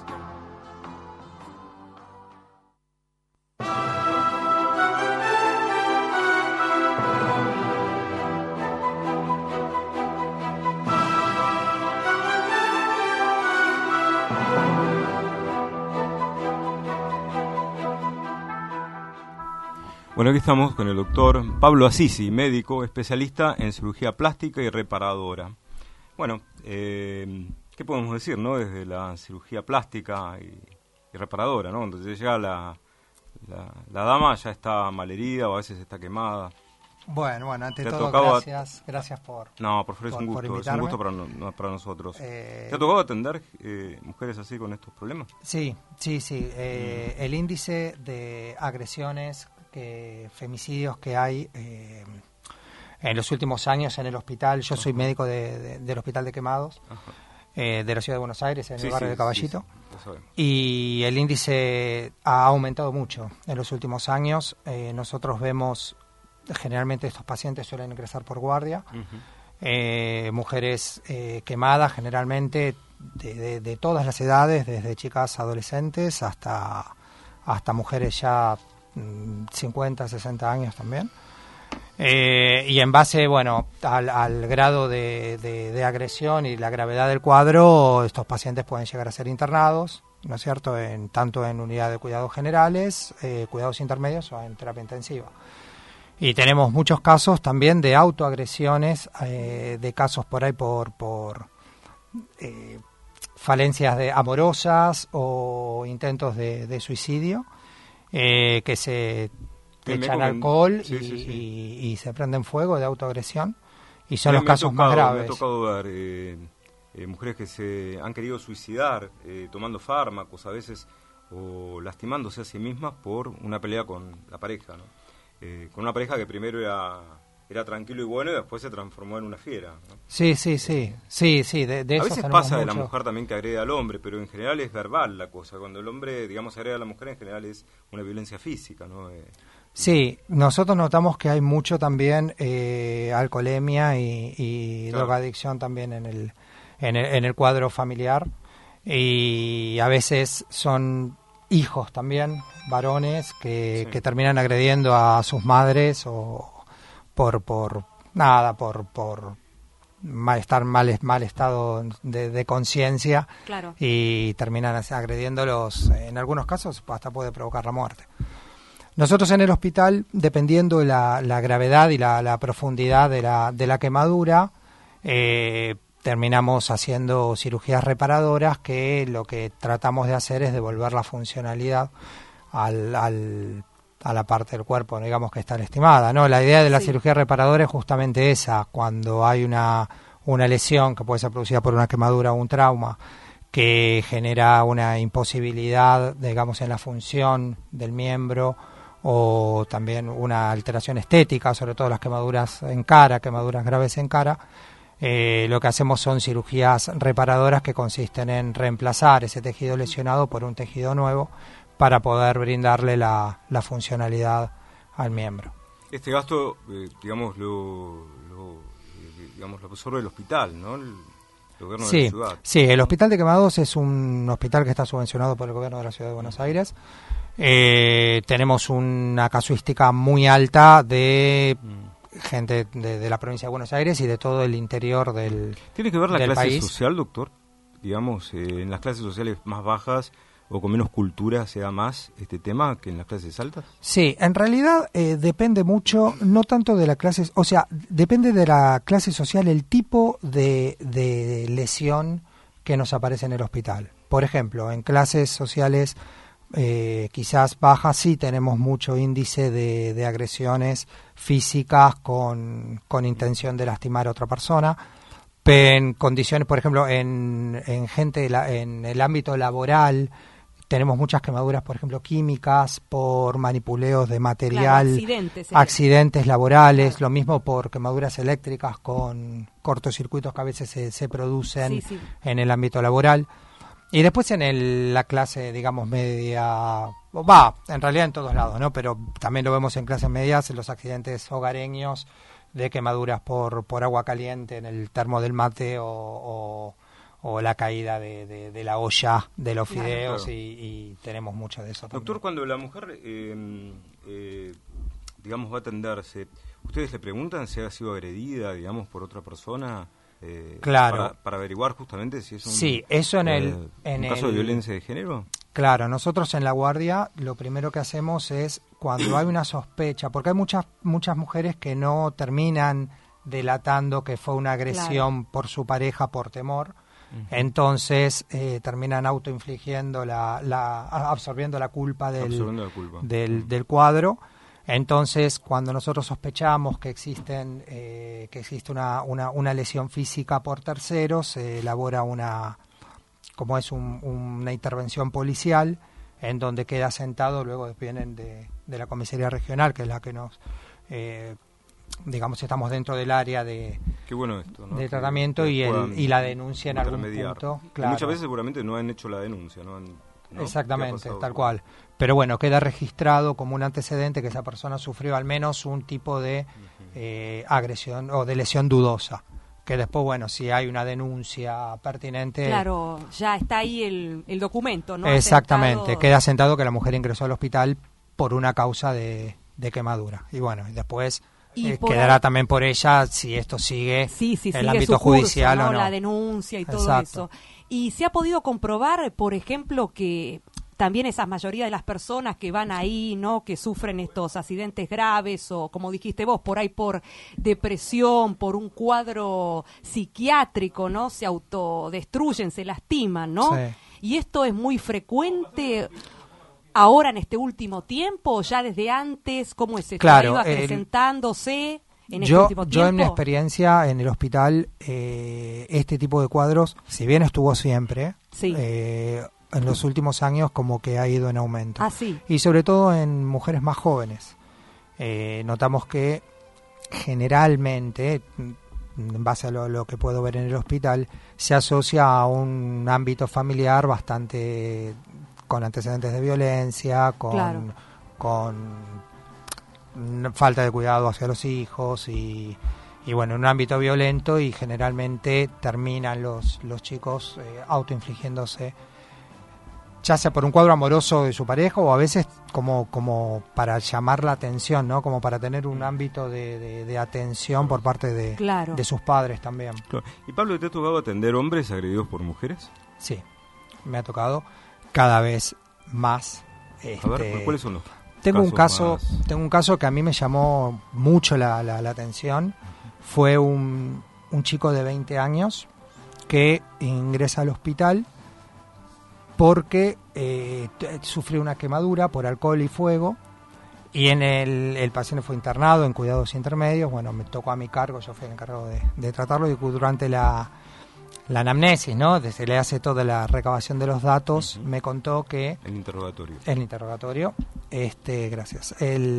Bueno, aquí estamos con el doctor Pablo Assisi, médico especialista en cirugía plástica y reparadora. Bueno, ¿qué podemos decir, no? Desde la cirugía plástica y reparadora, ¿no? Entonces llega la dama, ya está malherida o a veces está quemada. Bueno, ante todo, gracias por... No, por favor, es un gusto para nosotros. ¿Te ha tocado atender mujeres así con estos problemas? Sí. El índice de agresiones, femicidios que hay en los últimos años en el hospital, yo soy médico del Hospital de Quemados, de la Ciudad de Buenos Aires, en el barrio de Caballito, y el índice ha aumentado mucho en los últimos años. Nosotros vemos generalmente estos pacientes suelen ingresar por guardia. Mujeres quemadas, generalmente de todas las edades, desde chicas adolescentes hasta mujeres ya 50, 60 años también. Y en base, bueno, al grado de agresión y la gravedad del cuadro, estos pacientes pueden llegar a ser internados, ¿no es cierto?, tanto en unidad de cuidados generales, cuidados intermedios o en terapia intensiva. Y tenemos muchos casos también de autoagresiones, de casos por ahí por falencias amorosas o intentos de suicidio, que se echan alcohol y se prenden fuego de autoagresión, y son los casos más graves. Me ha tocado ver mujeres que se han querido suicidar tomando fármacos a veces o lastimándose a sí mismas por una pelea con la pareja, ¿no? Con una pareja que primero era tranquilo y bueno y después se transformó en una fiera, ¿no? Sí, de a eso veces pasa de la mujer también que agrede al hombre, pero en general es verbal la cosa. Cuando el hombre, digamos, agrede a la mujer, en general es una violencia física, ¿no? Sí, nosotros notamos que hay mucho también alcoholemia y claro, drogadicción también en el cuadro familiar, y a veces son hijos también, varones, que terminan agrediendo a sus madres o por mal estado de conciencia, claro, y terminan agrediéndolos, en algunos casos hasta puede provocar la muerte. Nosotros en el hospital, dependiendo la gravedad y la profundidad de la quemadura, terminamos haciendo cirugías reparadoras, que lo que tratamos de hacer es devolver la funcionalidad a la parte del cuerpo, digamos, que está lastimada, ¿no? La idea de la cirugía reparadora es justamente esa: cuando hay una lesión que puede ser producida por una quemadura o un trauma que genera una imposibilidad, digamos, en la función del miembro, o también una alteración estética, sobre todo las quemaduras en cara, quemaduras graves en cara. Lo que hacemos son cirugías reparadoras que consisten en reemplazar ese tejido lesionado por un tejido nuevo para poder brindarle la funcionalidad al miembro. Este gasto, digamos, lo absorbe el hospital, ¿no? El gobierno de la ciudad. Sí, el Hospital de Quemados es un hospital que está subvencionado por el gobierno de la Ciudad de Buenos Aires. Tenemos una casuística muy alta de gente de la provincia de Buenos Aires y de todo el interior del país. ¿Tiene que ver la clase social, doctor? Digamos, en las clases sociales más bajas o con menos cultura se da más este tema que en las clases altas. Sí, en realidad depende mucho, no tanto de la clase, o sea, depende de la clase social el tipo de lesión que nos aparece en el hospital. Por ejemplo, en clases sociales quizás bajas sí tenemos mucho índice de agresiones físicas con intención de lastimar a otra persona. En condiciones, por ejemplo, en gente en el ámbito laboral tenemos muchas quemaduras, por ejemplo, químicas, por manipuleos de material, claro, accidentes laborales, claro. Lo mismo por quemaduras eléctricas con cortocircuitos que a veces se producen en el ámbito laboral. Y después en la clase, digamos, media, en realidad en todos lados, ¿no? Pero también lo vemos en clases medias, en los accidentes hogareños de quemaduras por agua caliente en el termo del mate o la caída de la olla de los fideos, claro. Y tenemos mucho de eso también. Doctor, cuando la mujer, digamos, va a atenderse, ¿ustedes le preguntan si ha sido agredida, digamos, por otra persona? Claro. Para averiguar justamente si es un, eso un caso de violencia de género. Claro, nosotros en la guardia lo primero que hacemos es, cuando hay una sospecha, porque hay muchas mujeres que no terminan delatando que fue una agresión, claro, por su pareja por temor, entonces terminan autoinfligiendo absorbiendo la culpa del cuadro. Entonces, cuando nosotros sospechamos que existe una lesión física por terceros, se elabora una intervención policial en donde queda sentado, luego vienen de la comisaría regional, que es la que nos, digamos, estamos dentro del área de tratamiento y la denuncia en algún punto. Claro. Muchas veces seguramente no han hecho la denuncia, ¿no? ¿no? Exactamente, tal cual. Pero bueno, queda registrado como un antecedente que esa persona sufrió al menos un tipo de agresión o de lesión dudosa. Que después, bueno, si hay una denuncia pertinente... Claro, ya está ahí el documento, ¿no? Exactamente, Asentado. queda asentado que la mujer ingresó al hospital por una causa de quemadura. Y bueno, y después quedará también por ella si esto sigue el ámbito judicial curso, o no. La denuncia y todo Exacto. eso. Y se ha podido comprobar, por ejemplo, que también esa mayoría de las personas que van ahí, ¿no? Que sufren estos accidentes graves o, como dijiste vos, por ahí por depresión, por un cuadro psiquiátrico, ¿no? Se autodestruyen, se lastiman, ¿no? Sí. Y esto es muy frecuente ahora en este último tiempo, o ya desde antes, ¿cómo es esto? Claro, ¿Ha ido acrecentándose en este yo, último tiempo? yo en mi experiencia en el hospital, este tipo de cuadros, si bien estuvo siempre, Sí. En los últimos años como que ha ido en aumento. Ah, sí. Y sobre todo en mujeres más jóvenes. Notamos que generalmente, en base a lo que puedo ver en el hospital, se asocia a un ámbito familiar bastante con antecedentes de violencia, con falta de cuidado hacia los hijos y bueno, en un ámbito violento, y generalmente terminan los chicos autoinfligiéndose, ya sea por un cuadro amoroso de su pareja o a veces como para llamar la atención, ¿no? Como para tener un ámbito de atención por parte de sus padres también. Claro. ¿Y Pablo, te ha tocado atender hombres agredidos por mujeres? Sí, me ha tocado cada vez más. A ver, ¿cuáles son los Tengo casos un caso que a mí me llamó mucho la atención. Fue un chico de 20 años que ingresa al hospital porque sufrió una quemadura por alcohol y fuego, y el paciente fue internado en cuidados intermedios. Bueno, me tocó a mi cargo, yo fui el encargado de tratarlo, y durante la anamnesis, ¿no? Se le hace toda la recabación de los datos. Me contó que... El interrogatorio. Gracias.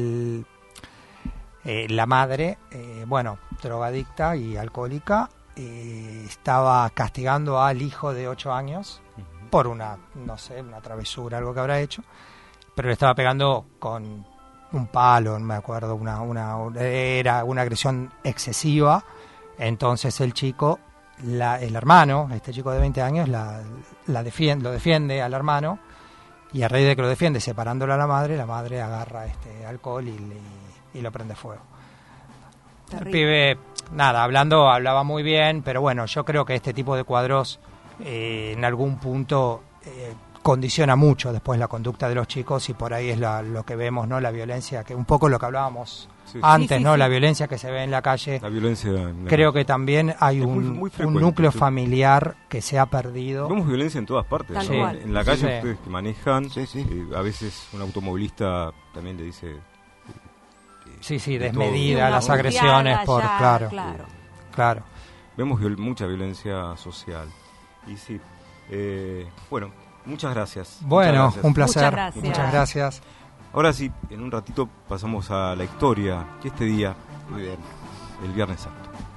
La madre, drogadicta y alcohólica, estaba castigando al hijo de 8 años por una travesura, algo que habrá hecho, pero le estaba pegando con un palo, no me acuerdo, era una agresión excesiva. Entonces el chico, el hermano, este chico de 20 años, lo defiende al hermano, y a raíz de que lo defiende, separándolo a la madre agarra este alcohol y lo prende fuego. Terrible. El pibe, hablaba muy bien, pero bueno, yo creo que este tipo de cuadros en algún punto condiciona mucho después la conducta de los chicos, y por ahí es lo que vemos, ¿no? La violencia, que un poco lo que hablábamos antes, ¿no? La violencia que se ve en la calle. La violencia creo que también hay muy un núcleo familiar que se ha perdido. Vemos violencia en todas partes, Tal ¿no? cual. En la calle, Sí. ustedes que manejan, Sí. a veces un automovilista también le dice... desmedida, Una las puteada agresiones por... ya, Claro. Vemos mucha violencia social. Y sí, muchas gracias. Bueno, Muchas gracias. un placer. Muchas gracias. Ahora sí, en un ratito pasamos a la historia que este día, Muy bien. el Viernes Santo.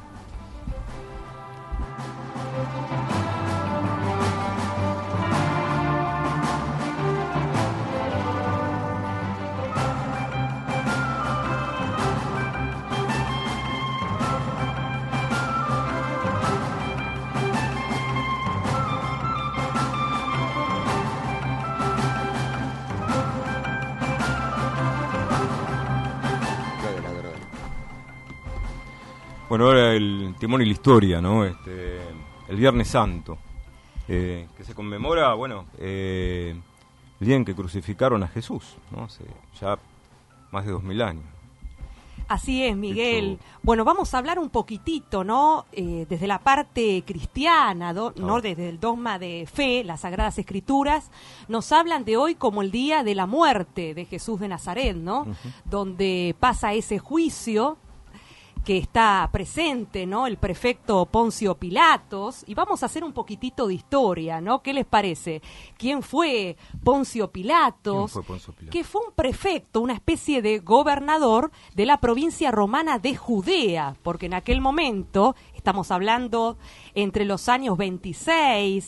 Bueno, ahora el timón y la historia, ¿no? El Viernes Santo, que se conmemora, el día en que crucificaron a Jesús, ¿no? Hace ya más de 2000 años. Así es, Miguel. Bueno, vamos a hablar un poquitito, ¿no? Desde la parte cristiana, ¿no? Desde el dogma de fe, las Sagradas Escrituras, nos hablan de hoy como el día de la muerte de Jesús de Nazaret, ¿no? Donde pasa ese juicio que está presente, ¿no? El prefecto Poncio Pilatos, y vamos a hacer un poquitito de historia, ¿no? ¿Qué les parece? ¿Quién fue Poncio Pilatos? Que fue un prefecto, una especie de gobernador de la provincia romana de Judea, porque en aquel momento, estamos hablando entre los años 26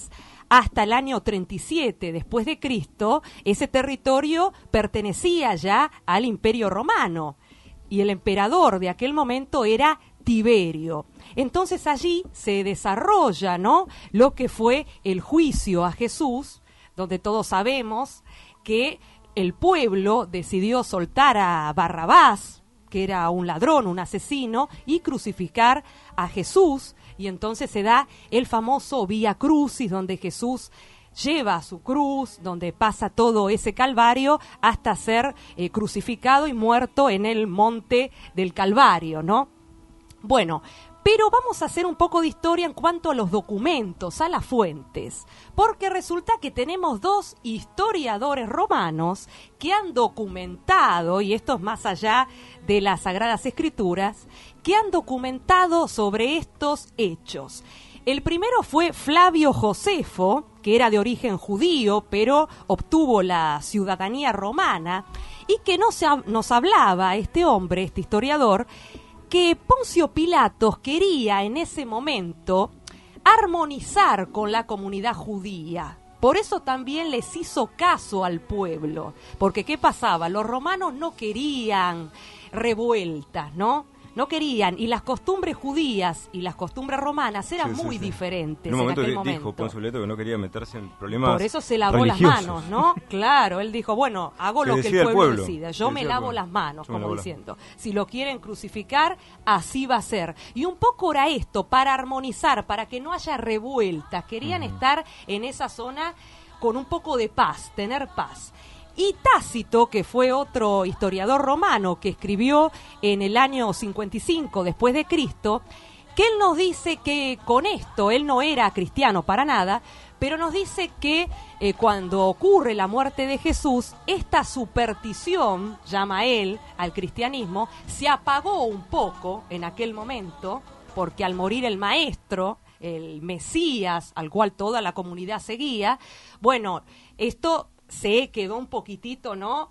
hasta el año 37 después de Cristo, ese territorio pertenecía ya al Imperio Romano y el emperador de aquel momento era Tiberio. Entonces allí se desarrolla, ¿no?, lo que fue el juicio a Jesús, donde todos sabemos que el pueblo decidió soltar a Barrabás, que era un ladrón, un asesino, y crucificar a Jesús. Y entonces se da el famoso Vía Crucis, donde Jesús lleva su cruz, donde pasa todo ese calvario hasta ser crucificado y muerto en el monte del Calvario, ¿no? Bueno, pero vamos a hacer un poco de historia en cuanto a los documentos, a las fuentes, porque resulta que tenemos dos historiadores romanos que han documentado, y esto es más allá de las Sagradas Escrituras, que han documentado sobre estos hechos. El primero fue Flavio Josefo, que era de origen judío, pero obtuvo la ciudadanía romana, y que nos hablaba este hombre, este historiador, que Poncio Pilatos quería en ese momento armonizar con la comunidad judía. Por eso también les hizo caso al pueblo, porque ¿qué pasaba? Los romanos no querían revueltas, ¿no? No querían, y las costumbres judías y las costumbres romanas eran muy diferentes en aquel momento. Dijo Poncio Pilato que no quería meterse en problemas Por eso se lavó religiosos. Las manos, ¿no? Claro, él dijo, bueno, hago lo que el pueblo decida. Yo me lavo las manos, como diciendo. Si lo quieren crucificar, así va a ser. Y un poco era esto, para armonizar, para que no haya revueltas. Querían estar en esa zona con un poco de paz, tener paz. Y Tácito, que fue otro historiador romano que escribió en el año 55 después de Cristo, que él nos dice que con esto, él no era cristiano para nada, pero nos dice que cuando ocurre la muerte de Jesús, esta superstición, llama él al cristianismo, se apagó un poco en aquel momento, porque al morir el maestro, el Mesías, al cual toda la comunidad seguía, bueno, esto se quedó un poquitito, ¿no?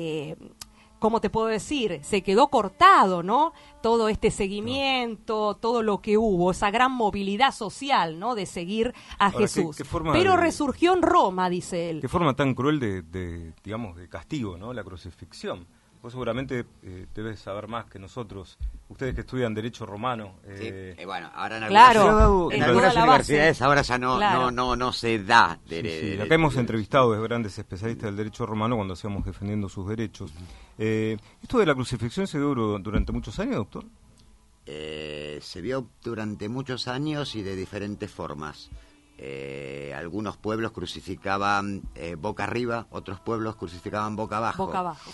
¿Cómo te puedo decir? Se quedó cortado, ¿no? Todo este seguimiento, todo lo que hubo, esa gran movilidad social, ¿no? De seguir a Jesús. Pero resurgió en Roma, dice él. Qué forma tan cruel de digamos, de castigo, ¿no? La crucifixión. Vos seguramente debes saber más que nosotros, ustedes que estudian Derecho Romano. Bueno, ahora en algunas universidades ahora ya no se da. Acá hemos entrevistado a grandes especialistas del Derecho Romano cuando hacíamos defendiendo sus derechos. ¿Esto de la crucifixión se dio durante muchos años, doctor? Se vio durante muchos años y de diferentes formas. Algunos pueblos crucificaban boca arriba, otros pueblos crucificaban boca abajo. Boca abajo.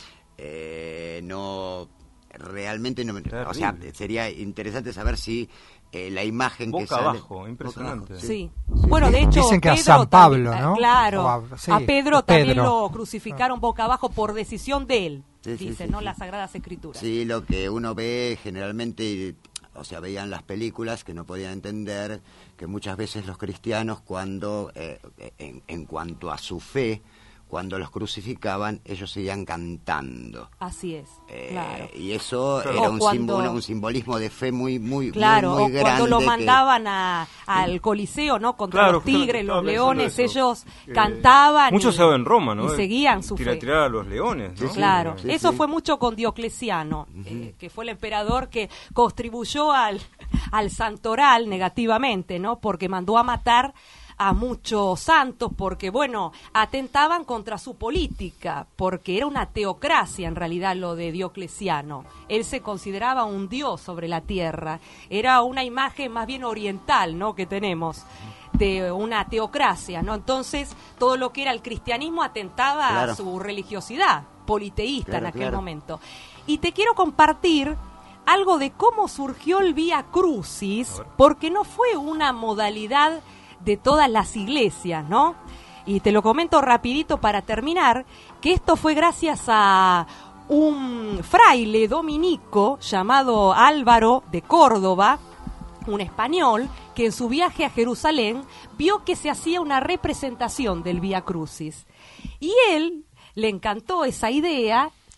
Realmente no, o sea, sería interesante saber si la imagen boca que sale abajo, impresionante. Boca abajo, sí. Bueno, de hecho, dicen que Pedro a San Pablo, también, ¿no? Claro, a Pedro también lo crucificaron Ah. boca abajo por decisión de él, sí, ¿no? Las Sagradas Escrituras. Sí, lo que uno ve generalmente, o sea, veían las películas que no podían entender que muchas veces los cristianos cuando, en cuanto a su fe, cuando los crucificaban, ellos seguían cantando. Así es, claro. Y eso era un simbolismo de fe muy claro, muy grande. Cuando lo mandaban al Coliseo, ¿no? Contra los tigres, los leones, ellos cantaban. Muchos se en Roma, ¿no? Y seguían su fe. Tirar a los leones, ¿no? Claro, eso fue mucho con Diocleciano, que fue el emperador que contribuyó al santoral negativamente, ¿no? Porque mandó a matar a muchos santos porque, bueno, atentaban contra su política, porque era una teocracia en realidad lo de Diocleciano. Él se consideraba un dios sobre la tierra. Era una imagen más bien oriental, ¿no?, que tenemos de una teocracia, ¿no? Entonces, todo lo que era el cristianismo atentaba a su religiosidad politeísta en aquel momento. Y te quiero compartir algo de cómo surgió el Vía Crucis, porque no fue una modalidad de todas las iglesias, ¿no? Y te lo comento rapidito para terminar, que esto fue gracias a un fraile dominico llamado Álvaro de Córdoba, un español, que en su viaje a Jerusalén vio que se hacía una representación del Vía Crucis. Y él le encantó esa idea,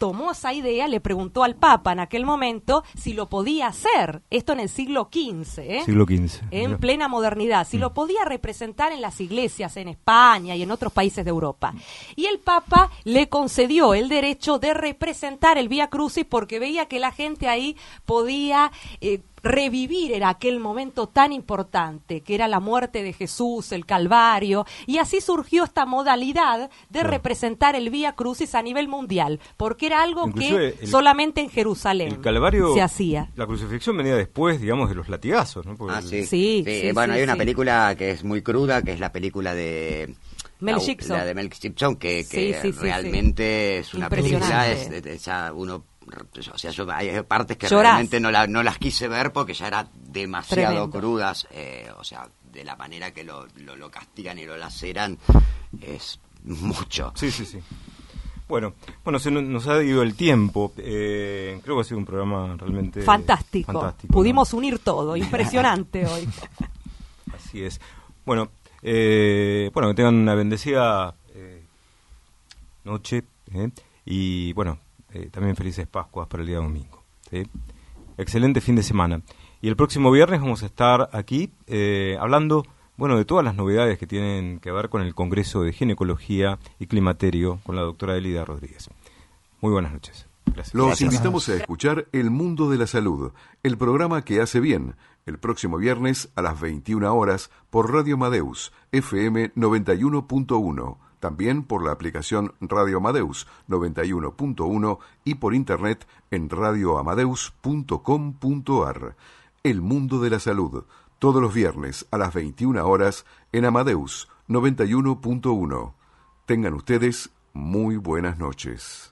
tomó esa idea, le preguntó al Papa en aquel momento si lo podía hacer, esto en el siglo XV, Siglo XV. en plena modernidad, si lo podía representar en las iglesias en España y en otros países de Europa. Y el Papa le concedió el derecho de representar el Vía Crucis porque veía que la gente ahí podía revivir en aquel momento tan importante, que era la muerte de Jesús, el Calvario, y así surgió esta modalidad de representar el Vía Crucis a nivel mundial, porque era algo Inclusive que solamente en Jerusalén el Calvario se hacía. La crucifixión venía después, digamos, de los latigazos, ¿no? Porque Sí, bueno, hay una sí. película que es muy cruda, que es la película de Mel Gibson. La de Mel Gibson, que Sí, realmente es una película, ya uno, o sea, hay partes que Llorás. realmente no las quise ver porque ya eran demasiado Tremendo. crudas, o sea, de la manera que lo castigan y lo laceran, es mucho. Sí. Bueno, se nos ha ido el tiempo. Creo que ha sido un programa realmente Fantástico. Pudimos unir todo, impresionante hoy. Así es. Bueno, que tengan una bendecida noche y también felices Pascuas para el día domingo. ¿Sí? Excelente fin de semana. Y el próximo viernes vamos a estar aquí hablando de todas las novedades que tienen que ver con el Congreso de Ginecología y Climaterio con la doctora Elida Rodríguez. Muy buenas noches. Gracias. Los invitamos a escuchar El Mundo de la Salud, el programa que hace bien, el próximo viernes a las 21 horas por Radio Amadeus, FM 91.1, también por la aplicación Radio Amadeus 91.1 y por internet en radioamadeus.com.ar. El Mundo de la Salud, todos los viernes a las 21 horas en Amadeus 91.1. Tengan ustedes muy buenas noches.